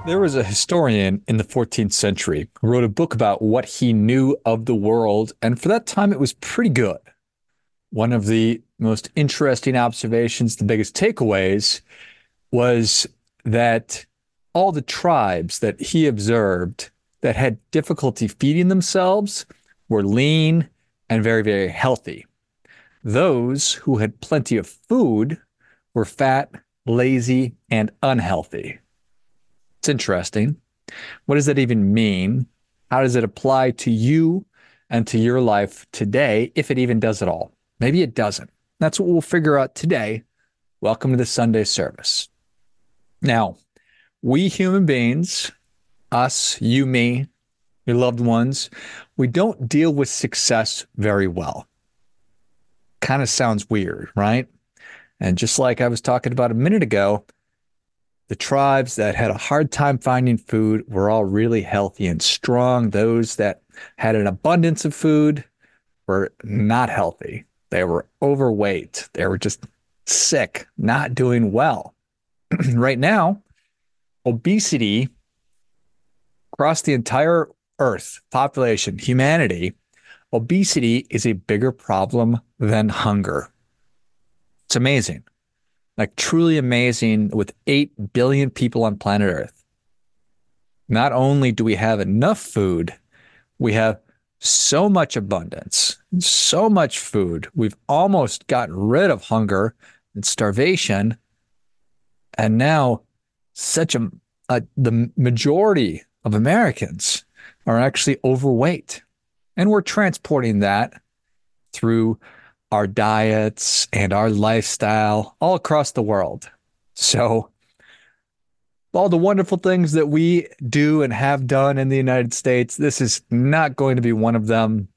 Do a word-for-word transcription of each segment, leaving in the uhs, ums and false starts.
There was a historian in the fourteenth century who wrote a book about what he knew of the world, and for that time it was pretty good. One of the most interesting observations, the biggest takeaways, was that all the tribes that he observed that had difficulty feeding themselves were lean and very, very healthy. Those who had plenty of food were fat, lazy, and unhealthy. It's interesting. What does that even mean? How does it apply to you and to your life today, if it even does at all? Maybe it doesn't. That's what we'll figure out today. Welcome to the Sunday service. Now, we human beings, us, you, me, your loved ones, we don't deal with success very well. Kind of sounds weird, right? And just like I was talking about a minute ago, the tribes that had a hard time finding food were all really healthy and strong. Those that had an abundance of food were not healthy. They were overweight. They were just sick, not doing well. Right now, obesity across the entire Earth, population, humanity, obesity is a bigger problem than hunger. It's amazing. Like truly amazing with eight billion people on planet Earth. Not only do we have enough food, we have so much abundance, so much food. We've almost gotten rid of hunger and starvation. And now such a, a the majority of Americans are actually overweight. And we're transporting that through our diets and our lifestyle all across the world. So all the wonderful things that we do and have done in the United States, this is not going to be one of them.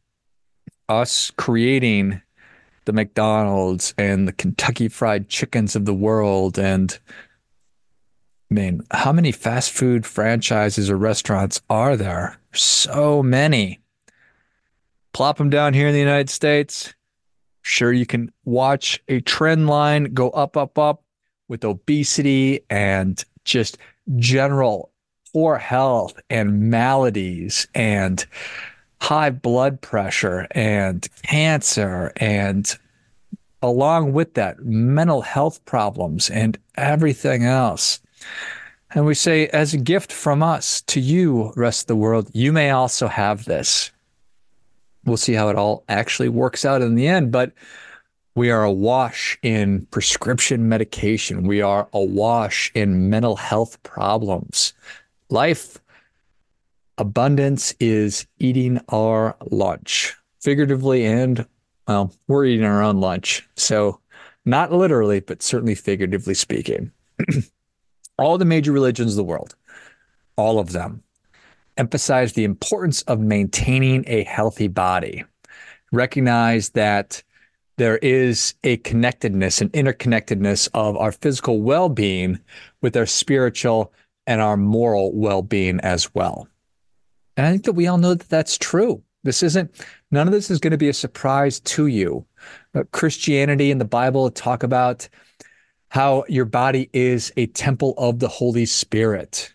Us creating the McDonald's and the Kentucky Fried Chickens of the world. And I mean, how many fast food franchises or restaurants are there? So many. Plop them down here in the United States. Sure, you can watch a trend line go up, up, up with obesity and just general poor health and maladies and high blood pressure and cancer, and along with that, mental health problems and everything else. And we say, as a gift from us to you, rest of the world, you may also have this. We'll see how it all actually works out in the end, but we are awash in prescription medication. We are awash in mental health problems. Life abundance is eating our lunch, figuratively, and, well, we're eating our own lunch. So not literally, but certainly figuratively speaking. All the major religions of the world, all of them, emphasize the importance of maintaining a healthy body. Recognize that there is a connectedness, an interconnectedness of our physical well-being with our spiritual and our moral well-being as well. And I think that we all know that that's true. This isn't, none of this is going to be a surprise to you. But Christianity and the Bible talk about how your body is a temple of the Holy Spirit.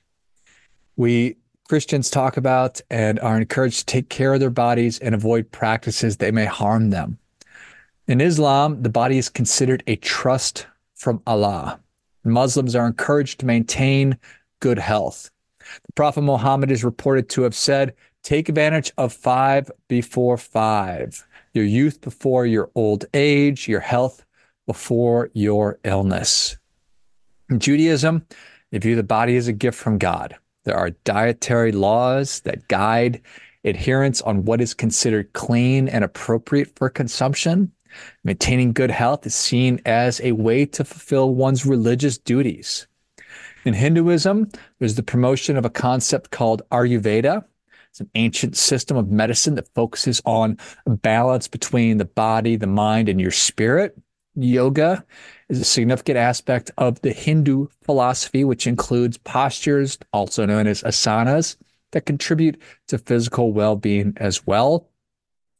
We Christians talk about and are encouraged to take care of their bodies and avoid practices that may harm them. In Islam, the body is considered a trust from Allah. Muslims are encouraged to maintain good health. The Prophet Muhammad is reported to have said, take advantage of five before five, your youth before your old age, your health before your illness. In Judaism, they view the body as a gift from God. There are dietary laws that guide adherence on what is considered clean and appropriate for consumption. Maintaining good health is seen as a way to fulfill one's religious duties. In Hinduism, there's the promotion of a concept called Ayurveda. It's an ancient system of medicine that focuses on a balance between the body, the mind, and your spirit. Yoga is a significant aspect of the Hindu philosophy, which includes postures, also known as asanas, that contribute to physical well-being as well.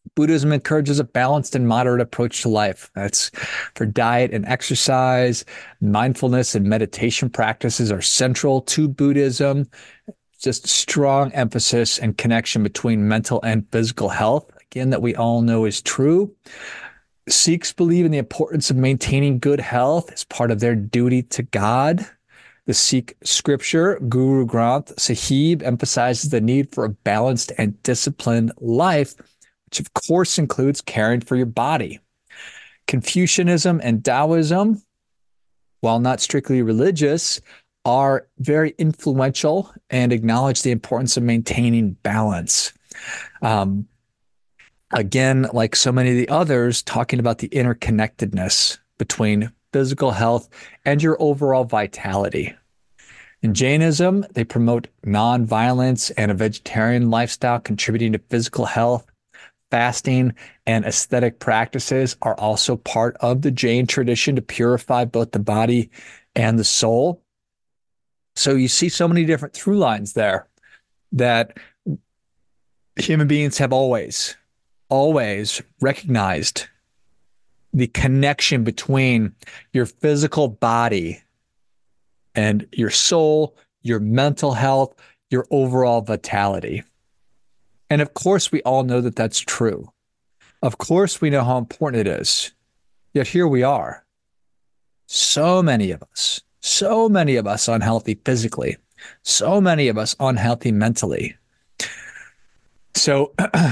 Buddhism encourages a balanced and moderate approach to life. That's for diet and exercise. Mindfulness and meditation practices are central to Buddhism. Just strong emphasis and connection between mental and physical health, again, that we all know is true. Sikhs believe in the importance of maintaining good health as part of their duty to God. The Sikh scripture, Guru Granth Sahib, emphasizes the need for a balanced and disciplined life, which of course includes caring for your body. Confucianism and Taoism, while not strictly religious, are very influential and acknowledge the importance of maintaining balance. Um, again, like so many of the others, talking about the interconnectedness between physical health and your overall vitality. In Jainism, they promote nonviolence and a vegetarian lifestyle, contributing to physical health. Fasting and aesthetic practices are also part of the Jain tradition to purify both the body and the soul. So you see so many different through lines there that human beings have always, always recognized the connection between your physical body and your soul, your mental health, your overall vitality. And of course, we all know that that's true. Of course, we know how important it is. Yet here we are. So many of us, so many of us unhealthy physically, so many of us unhealthy mentally. So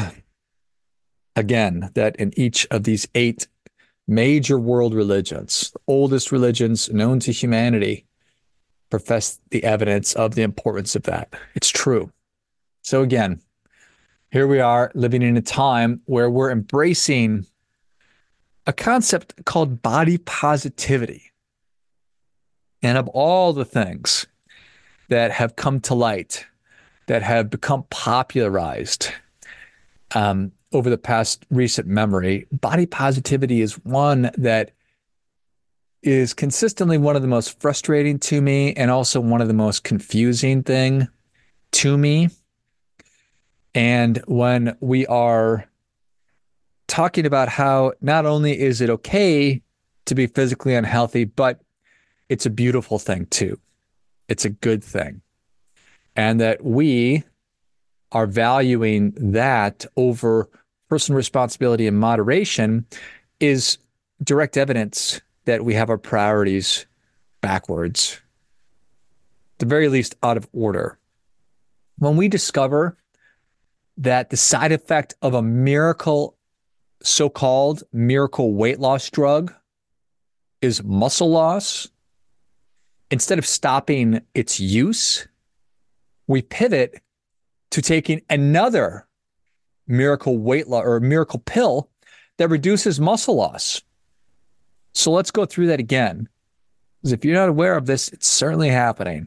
again, that in each of these eight major world religions, the oldest religions known to humanity, profess the evidence of the importance of that. It's true. So again, here we are living in a time where we're embracing a concept called body positivity. And of all the things that have come to light, that have become popularized um, over the past recent memory, body positivity is one that is consistently one of the most frustrating to me and also one of the most confusing thing to me. And when we are talking about how not only is it okay to be physically unhealthy, but it's a beautiful thing too. It's a good thing. And that we are valuing that over personal responsibility and moderation is direct evidence that we have our priorities backwards, at the very least out of order. When we discover that the side effect of a miracle, so-called miracle weight loss drug is muscle loss, instead of stopping its use, we pivot to taking another miracle weight loss or miracle pill that reduces muscle loss. So let's go through that again. Because if you're not aware of this, it's certainly happening.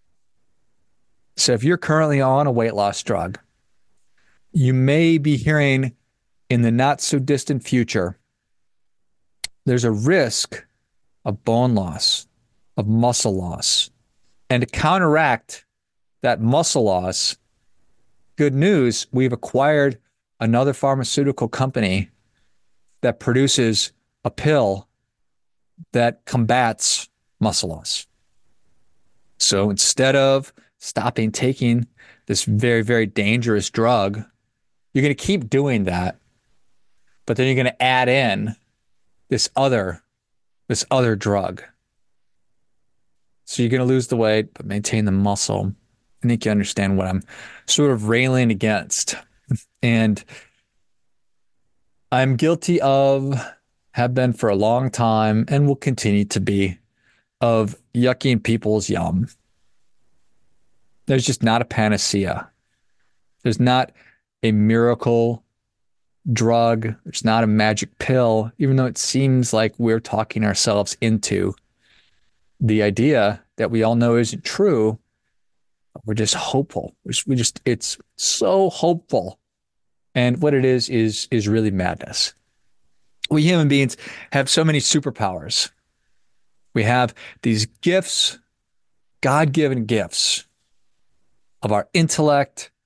So if you're currently on a weight loss drug, you may be hearing in the not so distant future, there's a risk of bone loss, of muscle loss. And to counteract that muscle loss, good news, we've acquired another pharmaceutical company that produces a pill that combats muscle loss. So instead of stopping taking this very, very dangerous drug, you're going to keep doing that, but then you're going to add in this other, this other drug. So you're going to lose the weight, but maintain the muscle. I think you understand what I'm sort of railing against. And I'm guilty of, have been for a long time, and will continue to be, of yucking people's yum. There's just not a panacea. There's not a miracle drug. There's not a magic pill, even though it seems like we're talking ourselves into the idea that we all know isn't true. We're just hopeful. We just, it's so hopeful. And what it is, is, is really madness. We human beings have so many superpowers. We have these gifts, God-given gifts of our intellect,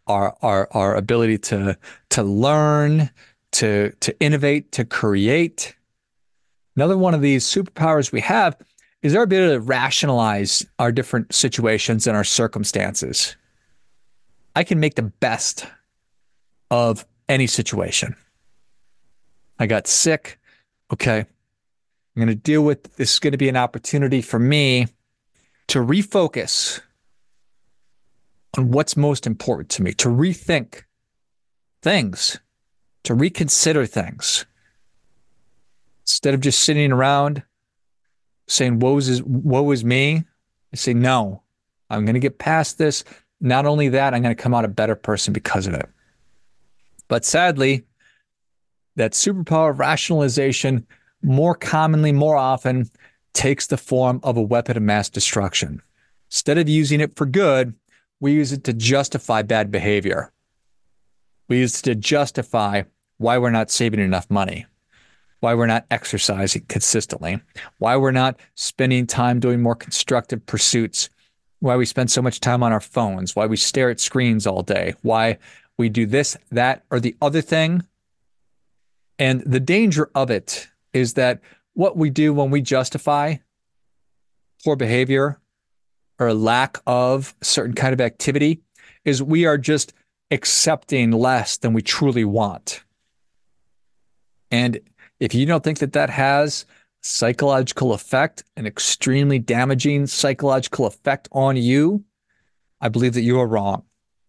our our our ability to to learn, to to innovate, to create. Another one of these superpowers we have is our ability to rationalize our different situations and our circumstances. I can make the best of any situation. I got sick. Okay. I'm going to deal with this. Is going to be an opportunity for me to refocus on what's most important to me, to rethink things, to reconsider things. Instead of just sitting around saying, woe is, woe is me, I say, no, I'm going to get past this. Not only that, I'm going to come out a better person because of it. But sadly, that superpower of rationalization more commonly, more often, takes the form of a weapon of mass destruction. Instead of using it for good, we use it to justify bad behavior. We use it to justify why we're not saving enough money, why we're not exercising consistently, why we're not spending time doing more constructive pursuits, why we spend so much time on our phones, why we stare at screens all day, why we do this, that, or the other thing. And the danger of it is that what we do when we justify poor behavior or a lack of a certain kind of activity is we are just accepting less than we truly want. And if you don't think that that has psychological effect, an extremely damaging psychological effect on you, I believe that you are wrong.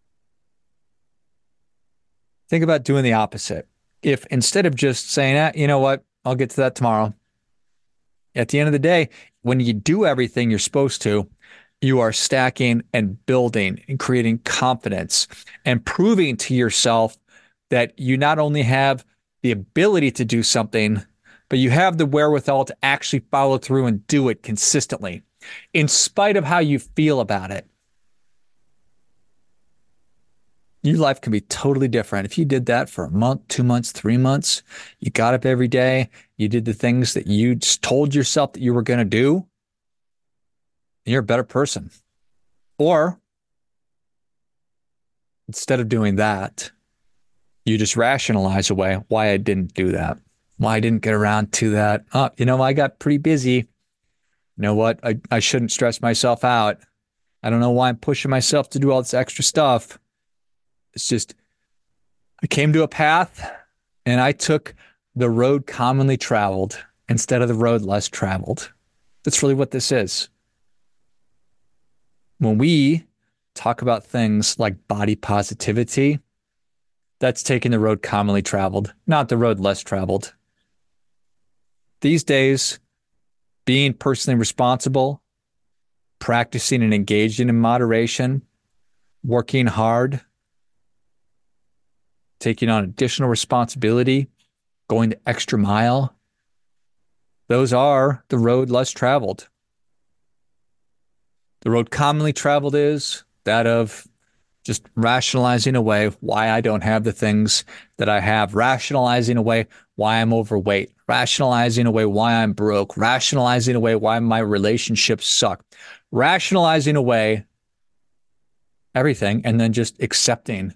Think about doing the opposite. If instead of just saying, ah, you know what, I'll get to that tomorrow. At the end of the day, when you do everything you're supposed to, you are stacking and building and creating confidence and proving to yourself that you not only have the ability to do something, but you have the wherewithal to actually follow through and do it consistently, in spite of how you feel about it. Your life can be totally different. If you did that for a month, two months, three months, you got up every day, you did the things that you just told yourself that you were going to do, you're a better person. Or instead of doing that, you just rationalize away why I didn't do that, why I didn't get around to that. Oh, you know, I got pretty busy. You know what? I, I shouldn't stress myself out. I don't know why I'm pushing myself to do all this extra stuff. It's just, I came to a path and I took the road commonly traveled instead of the road less traveled. That's really what this is. When we talk about things like body positivity, that's taking the road commonly traveled, not the road less traveled. These days, being personally responsible, practicing and engaging in moderation, working hard, taking on additional responsibility, going the extra mile, those are the road less traveled. The road commonly traveled is that of just rationalizing away why I don't have the things that I have, rationalizing away why I'm overweight, rationalizing away why I'm broke, rationalizing away why my relationships suck, rationalizing away everything, and then just accepting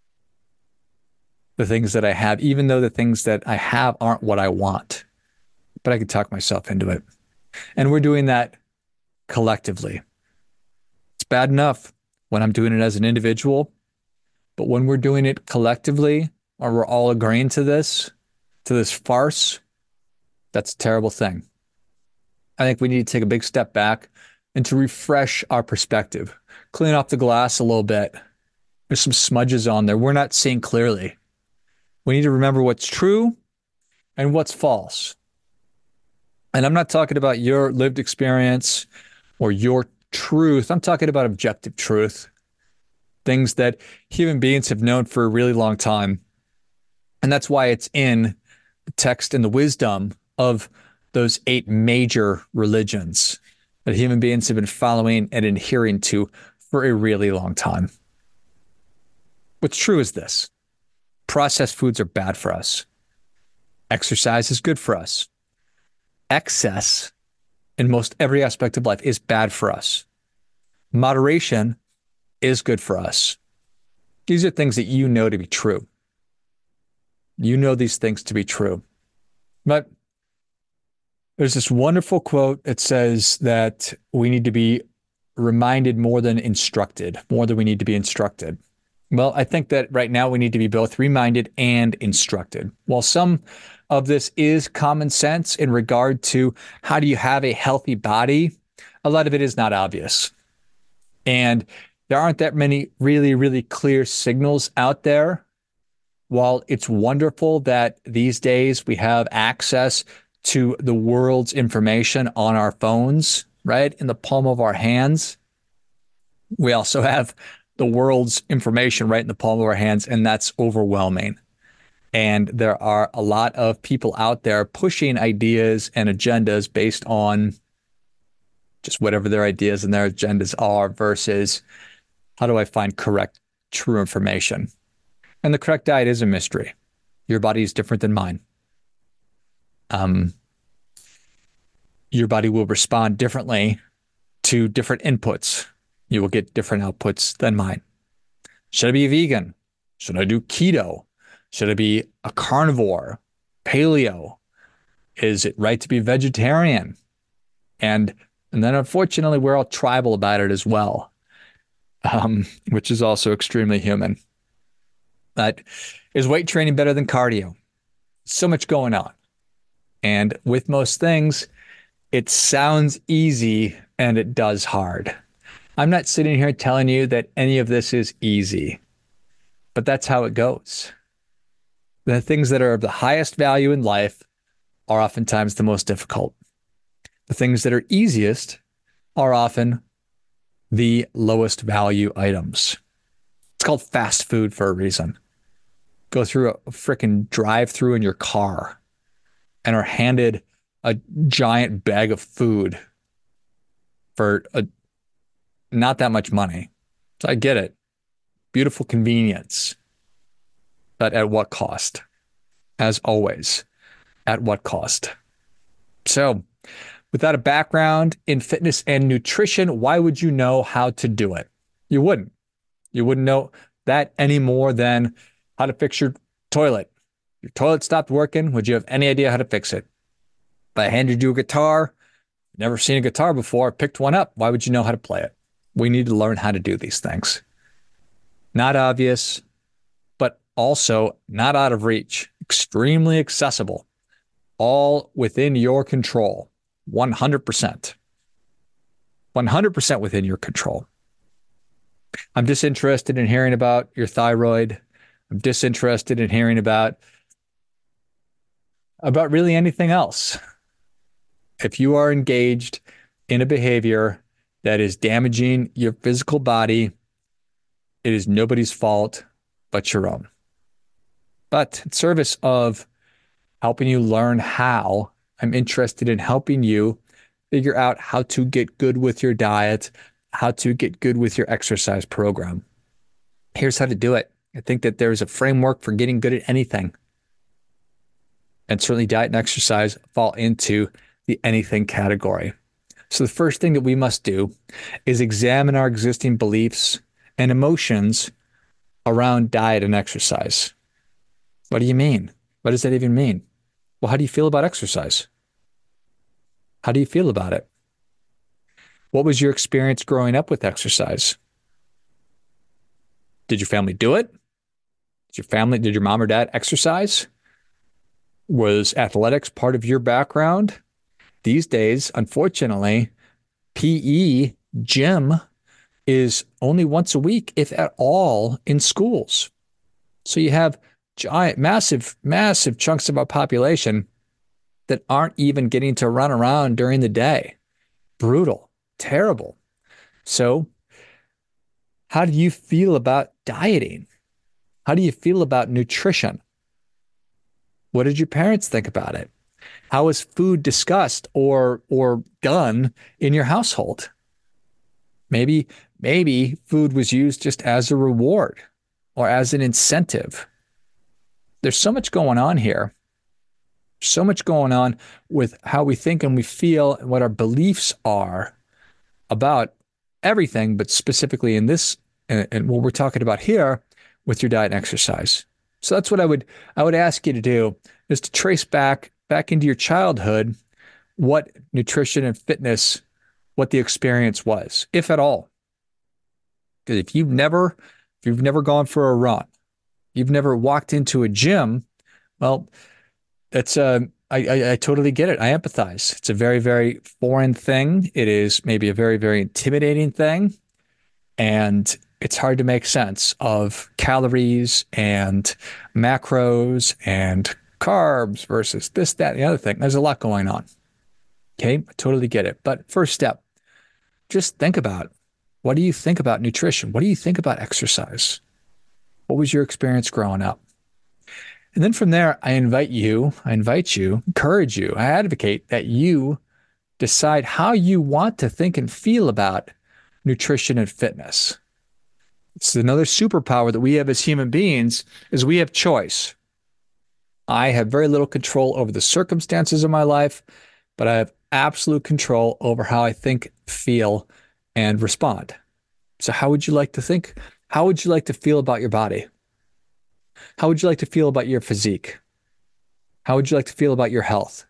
the things that I have, even though the things that I have aren't what I want. But I can talk myself into it. And we're doing that collectively. It's bad enough when I'm doing it as an individual, but when we're doing it collectively, or we're all agreeing to this, to this farce, that's a terrible thing. I think we need to take a big step back and to refresh our perspective, clean off the glass a little bit. There's some smudges on there. We're not seeing clearly. We need to remember what's true and what's false. And I'm not talking about your lived experience or your truth. I'm talking about objective truth, things that human beings have known for a really long time. And that's why it's in the text and the wisdom of those eight major religions that human beings have been following and adhering to for a really long time. What's true is this: processed foods are bad for us. Exercise is good for us. Excess in most every aspect of life is bad for us. Moderation is good for us. These are things that you know to be true. You know these things to be true. But there's this wonderful quote that says that we need to be reminded more than instructed, more than we need to be instructed. Well, I think that right now we need to be both reminded and instructed. While some of this is common sense in regard to how do you have a healthy body, a lot of it is not obvious. And there aren't that many really, really clear signals out there. While it's wonderful that these days we have access to the world's information on our phones, right, in the palm of our hands, we also have the world's information right in the palm of our hands, and that's overwhelming. And there are a lot of people out there pushing ideas and agendas based on just whatever their ideas and their agendas are versus how do I find correct, true information? And the correct diet is a mystery. Your body is different than mine. Um, your body will respond differently to different inputs. You will get different outputs than mine. Should I be a vegan? Should I do keto? Should I be a carnivore? Paleo? Is it right to be vegetarian? And and then unfortunately, we're all tribal about it as well, um, which is also extremely human. But is weight training better than cardio? So much going on. And with most things, it sounds easy and it does hard. I'm not sitting here telling you that any of this is easy, but that's how it goes. The things that are of the highest value in life are oftentimes the most difficult. The things that are easiest are often the lowest value items. It's called fast food for a reason. Go through a freaking drive-through in your car and are handed a giant bag of food for a, not that much money. So I get it. Beautiful convenience. But at what cost? As always, at what cost? So, without a background in fitness and nutrition, why would you know how to do it? You wouldn't. You wouldn't know that any more than how to fix your toilet. Your toilet stopped working. Would you have any idea how to fix it? If I handed you a guitar, never seen a guitar before, picked one up, why would you know how to play it? We need to learn how to do these things. Not obvious, but also not out of reach. Extremely accessible. All within your control. one hundred percent. one hundred percent within your control. I'm disinterested in hearing about your thyroid. I'm disinterested in hearing about, about really anything else. If you are engaged in a behavior that is damaging your physical body, it is nobody's fault but your own. But in service of helping you learn how, I'm interested in helping you figure out how to get good with your diet, how to get good with your exercise program. Here's how to do it. I think that there's a framework for getting good at anything. And certainly diet and exercise fall into the anything category. So the first thing that we must do is examine our existing beliefs and emotions around diet and exercise. What do you mean? What does that even mean? Well, how do you feel about exercise? How do you feel about it? What was your experience growing up with exercise? Did your family do it? Did your family, did your mom or dad exercise? Was athletics part of your background? These days, unfortunately, P E, gym, is only once a week, if at all, in schools. So you have giant, massive, massive chunks of our population that aren't even getting to run around during the day. Brutal, terrible. So how do you feel about dieting? How do you feel about nutrition? What did your parents think about it? How is food discussed or or done in your household? Maybe, maybe food was used just as a reward or as an incentive. There's so much going on here. So much going on with how we think and we feel and what our beliefs are about everything, but specifically in this, and what we're talking about here, with your diet and exercise. So that's what I would I would ask you to do, is to trace back back into your childhood what nutrition and fitness, what the experience was, if at all. Because if you've never if you've never gone for a run, you've never walked into a gym, well, that's uh, I, I I totally get it. I empathize. It's a very, very foreign thing. It is maybe a very, very intimidating thing. And it's hard to make sense of calories and macros and carbs versus this, that, and the other thing. There's a lot going on. Okay, I totally get it. But first step, just think about, what do you think about nutrition? What do you think about exercise? What was your experience growing up? And then from there, I invite you, I invite you, encourage you, I advocate that you decide how you want to think and feel about nutrition and fitness. It's another superpower that we have as human beings, is we have choice. I have very little control over the circumstances of my life, but I have absolute control over how I think, feel, and respond. So how would you like to think? How would you like to feel about your body? How would you like to feel about your physique? How would you like to feel about your health?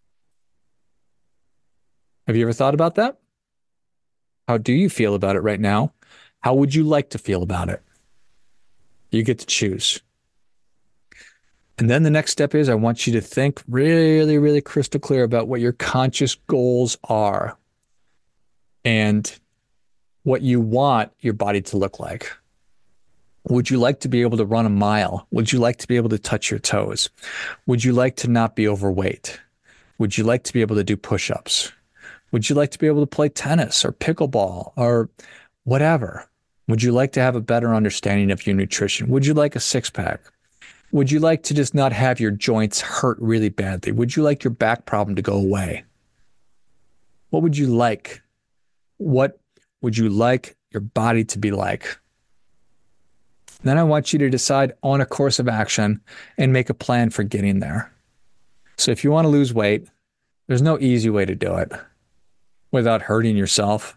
Have you ever thought about that? How do you feel about it right now? How would you like to feel about it? You get to choose. And then the next step is, I want you to think really, really crystal clear about what your conscious goals are and what you want your body to look like. Would you like to be able to run a mile? Would you like to be able to touch your toes? Would you like to not be overweight? Would you like to be able to do push-ups? Would you like to be able to play tennis or pickleball or whatever? Would you like to have a better understanding of your nutrition? Would you like a six-pack? Would you like to just not have your joints hurt really badly? Would you like your back problem to go away? What would you like? What would you like your body to be like? Then I want you to decide on a course of action and make a plan for getting there. So if you want to lose weight, there's no easy way to do it without hurting yourself.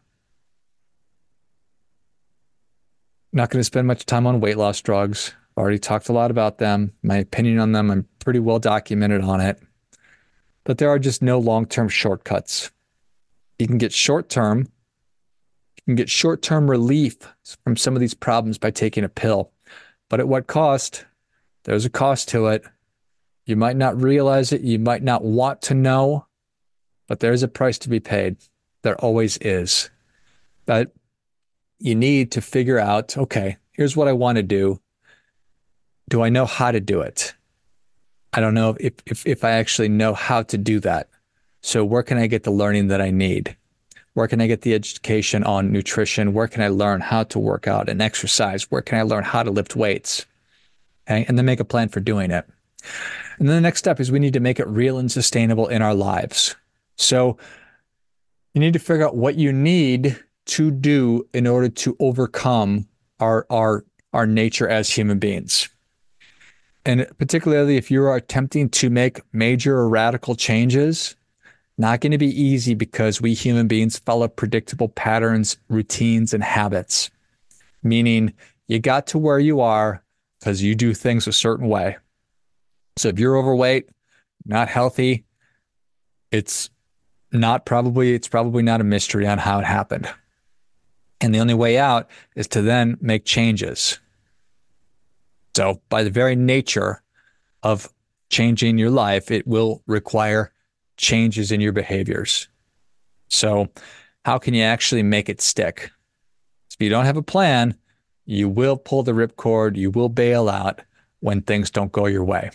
Not going to spend much time on weight loss drugs. I've already talked a lot about them. My opinion on them, I'm pretty well documented on it. But there are just no long-term shortcuts. You can get short-term, you can get short-term relief from some of these problems by taking a pill. But at what cost? There's a cost to it. You might not realize it. You might not want to know, but there's a price to be paid. There always is. But you need to figure out, okay, here's what I want to do. Do I know how to do it? I don't know if, if, if I actually know how to do that. So where can I get the learning that I need? Where can I get the education on nutrition? Where can I learn how to work out and exercise? Where can I learn how to lift weights? Okay? And then make a plan for doing it. And then the next step is, we need to make it real and sustainable in our lives. So you need to figure out what you need to do in order to overcome our, our, our nature as human beings. And particularly if you are attempting to make major or radical changes, not going to be easy, because we human beings follow predictable patterns, routines, and habits. Meaning you got to where you are because you do things a certain way. So if you're overweight, not healthy, it's not probably, it's probably not a mystery on how it happened. And the only way out is to then make changes. So by the very nature of changing your life, it will require changes in your behaviors. So how can you actually make it stick? If you don't have a plan, you will pull the ripcord, you will bail out when things don't go your way.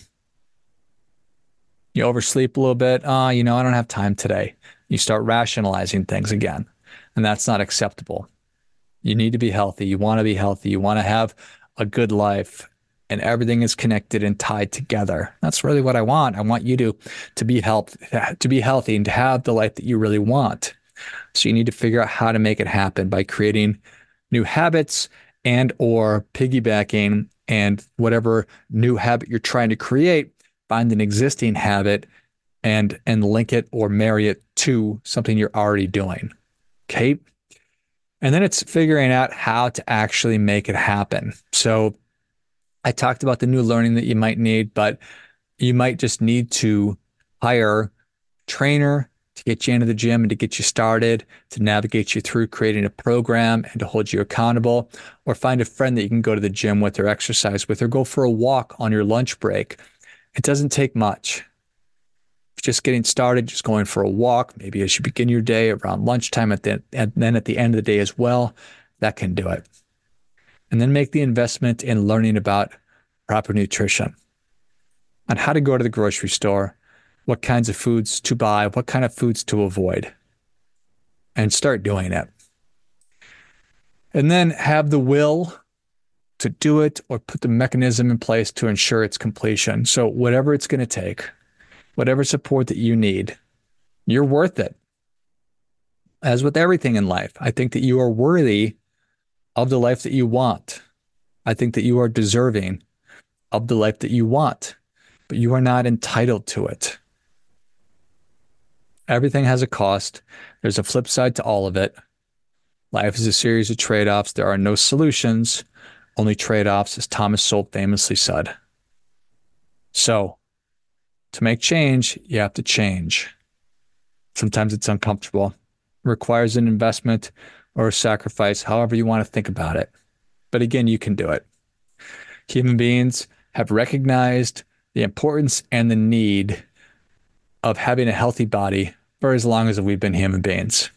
You oversleep a little bit. Oh, you know, I don't have time today. You start rationalizing things again, and that's not acceptable. You need to be healthy. You want to be healthy. You want to have a good life, and everything is connected and tied together. That's really what I want. I want you to, to be health, to be healthy and to have the life that you really want. So you need to figure out how to make it happen by creating new habits and or piggybacking, and whatever new habit you're trying to create, find an existing habit and, and link it or marry it to something you're already doing. Okay. And then it's figuring out how to actually make it happen. So I talked about the new learning that you might need, but you might just need to hire a trainer to get you into the gym and to get you started, to navigate you through creating a program and to hold you accountable, or find a friend that you can go to the gym with or exercise with, or go for a walk on your lunch break. It doesn't take much. Just getting started, just going for a walk, maybe as you begin your day around lunchtime, at the, and then at the end of the day as well, that can do it. And then make the investment in learning about proper nutrition, on how to go to the grocery store, what kinds of foods to buy, what kind of foods to avoid, and start doing it. And then have the will to do it or put the mechanism in place to ensure its completion. So whatever it's going to take, whatever support that you need, you're worth it. As with everything in life, I think that you are worthy of the life that you want. I think that you are deserving of the life that you want, but you are not entitled to it. Everything has a cost. There's a flip side to all of it. Life is a series of trade-offs. There are no solutions, only trade-offs, as Thomas Sowell famously said. So, to make change, you have to change. Sometimes it's uncomfortable. It requires an investment or a sacrifice, however you want to think about it. But again, you can do it. Human beings have recognized the importance and the need of having a healthy body for as long as we've been human beings.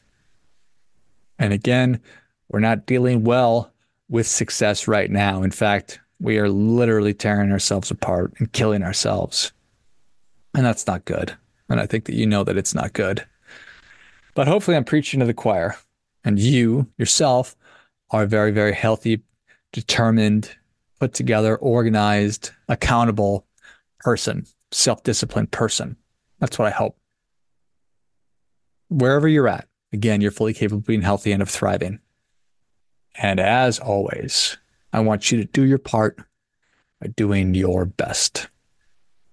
And again, we're not dealing well with success right now. In fact, we are literally tearing ourselves apart and killing ourselves. And that's not good. And I think that you know that it's not good. But hopefully I'm preaching to the choir. And you, yourself, are a very, very healthy, determined, put together, organized, accountable person, self-disciplined person. That's what I hope. Wherever you're at, again, you're fully capable of being healthy and of thriving. And as always, I want you to do your part by doing your best.